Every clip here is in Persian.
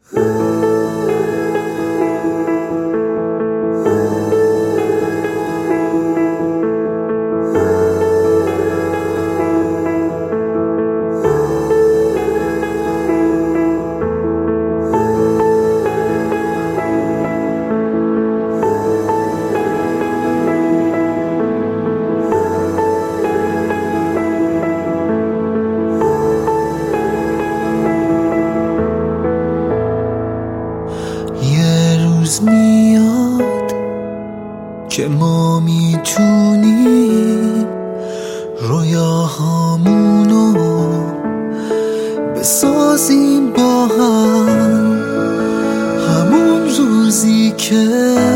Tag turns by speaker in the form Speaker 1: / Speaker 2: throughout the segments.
Speaker 1: میاد که ما میتونیم رویاهامونو بسازیم با هم، همون روزی که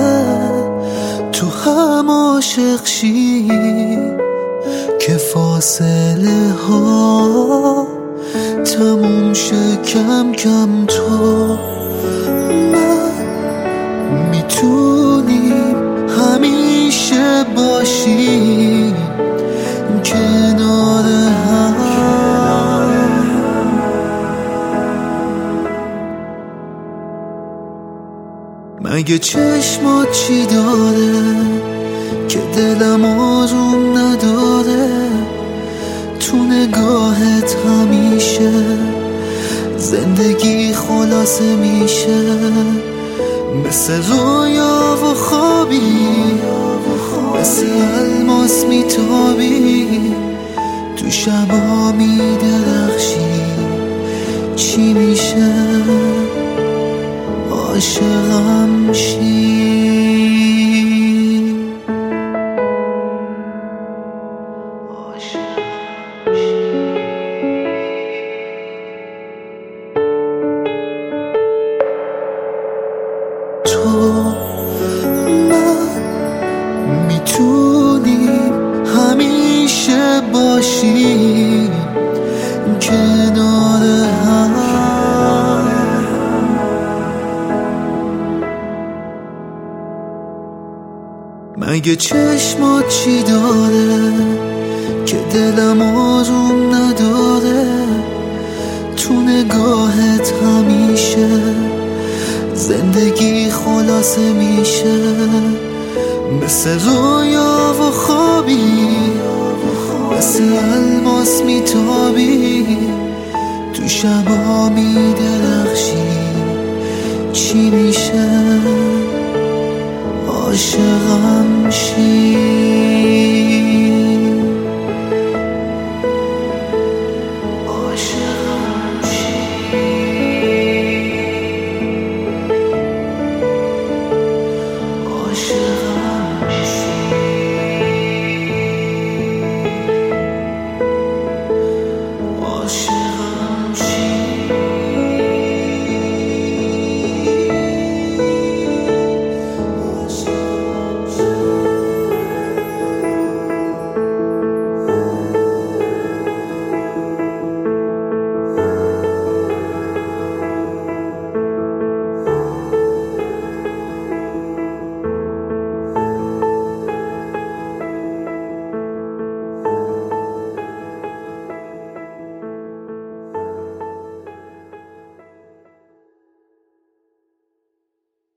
Speaker 1: تو هم عاشق شیم که فاصله ها تموم شه کم کم. تو میتونیم همیشه باشیم کنار هم. مگه چشمات چی داره که دلم آروم نداره؟ تو نگاهت همیشه زندگی خلاصه میشه، مثل رویا و خوابی، مثل الماس میتابی، تو شبا میدرخشی. چی میشه عاشقم شی؟ میتونیم همیشه باشیم کنار هم. مگه چشمات چی داره که دلم آروم نداره؟ تو نگاهت همیشه زندگی خلاصه میشه، مثل رویا و خوابی، مثل الماس میتابی، تو شبا میدرخشی. چی میشه عاشقم شی؟ Oh,